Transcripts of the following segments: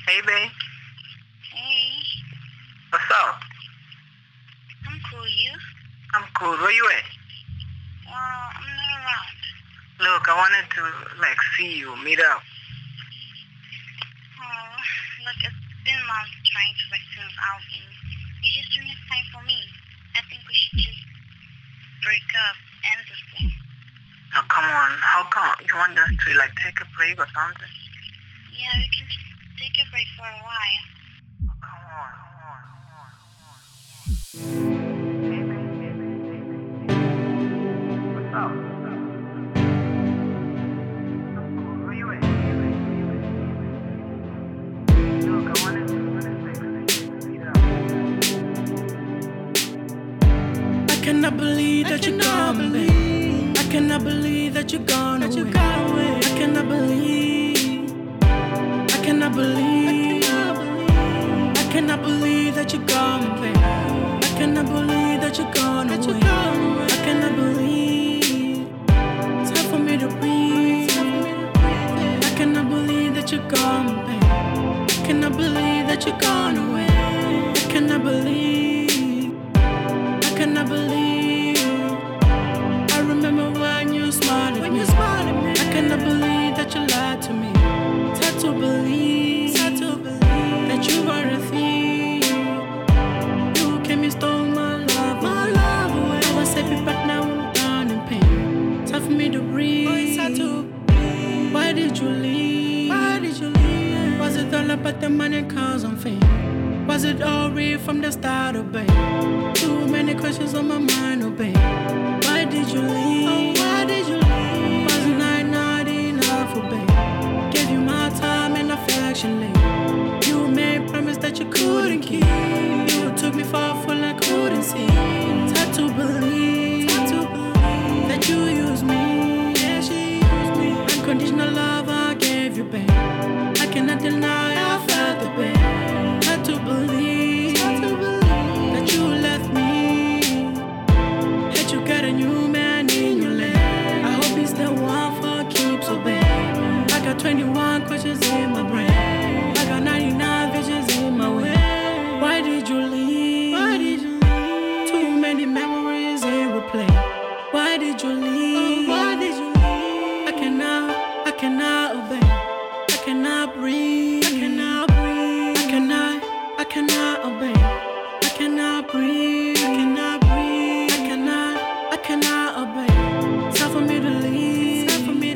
Hey, babe. Hey, What's up? I'm cool. You? I'm cool. Where you at? Well, I'm not around. Look, I wanted to, see you, meet up. Oh, look, it's been months trying to work things out, and you just don't have time for me. I think we should just break up, end this thing. Now, come on. How come? You want us to, take a break or something? Yeah, we can just take a break for a while. Oh, come on. Hey, babe. What's up? I'm cool. Where you at? Look, I wanted to, meet up. I cannot believe that you're gone, babe. I cannot believe that you're gone away. I cannot believe. I cannot believe. I cannot believe that you're gone, babe. I cannot believe that you're gone away. I cannot believe. Time for me to breathe. I cannot believe that you're gone, babe. I cannot believe that you're gone away. I cannot believe. I cannot believe. I remember when you smiled at me. I cannot believe that you lied to me. It's hard to believe that you were a thief. You came and stole my love away. I was happy, but now I'm down in pain. It's hard for me to breathe. Why did you leave? Was it all about the money, cause I'm fame? Was it all real from the start, oh babe? Too many questions on my mind, oh babe. Why did you leave? Wasn't I not enough, oh babe? Gave you my time and affection, late. You made promise that you couldn't keep. You took me for a fool I couldn't see. It's hard to believe that you used me. Yeah, she used me. Unconditional love I gave you, babe. I cannot deny I felt the pain. Hard to believe that you left me. Had you got a new man in your life? I hope he's the one for keeps, oh babe. I got 21 questions in my brain. I got 99 visions in my way. Why did you leave? Too many memories in replay. Why did you leave? I cannot obey. I cannot breathe. I cannot obey. I cannot breathe. I cannot obey. It's time for me to leave.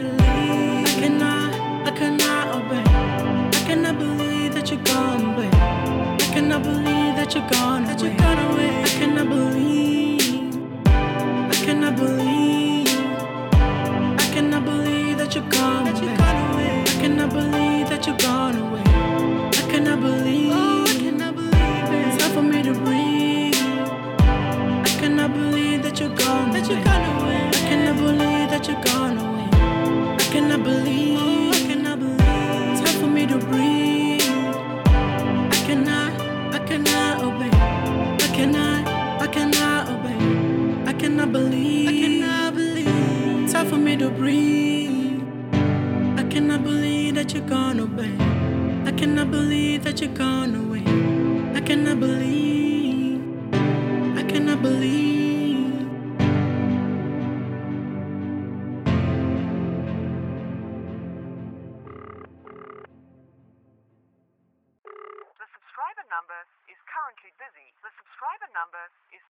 I cannot obey. I cannot believe that you're gone, babe. I cannot believe that you're gone away. I cannot believe. I cannot believe. I cannot believe that you're gone, babe. I cannot believe that you're gone away. I cannot believe. It's time for me to breathe. I cannot believe that you're gone away. I cannot believe that you're gone away. I cannot believe. It's time for me to breathe. I cannot obey. I cannot obey. I cannot believe. It's time for me to breathe. I cannot believe that you're gone away. I cannot believe that you're gone away. I cannot believe. I cannot believe. The subscriber number is currently busy. The subscriber number is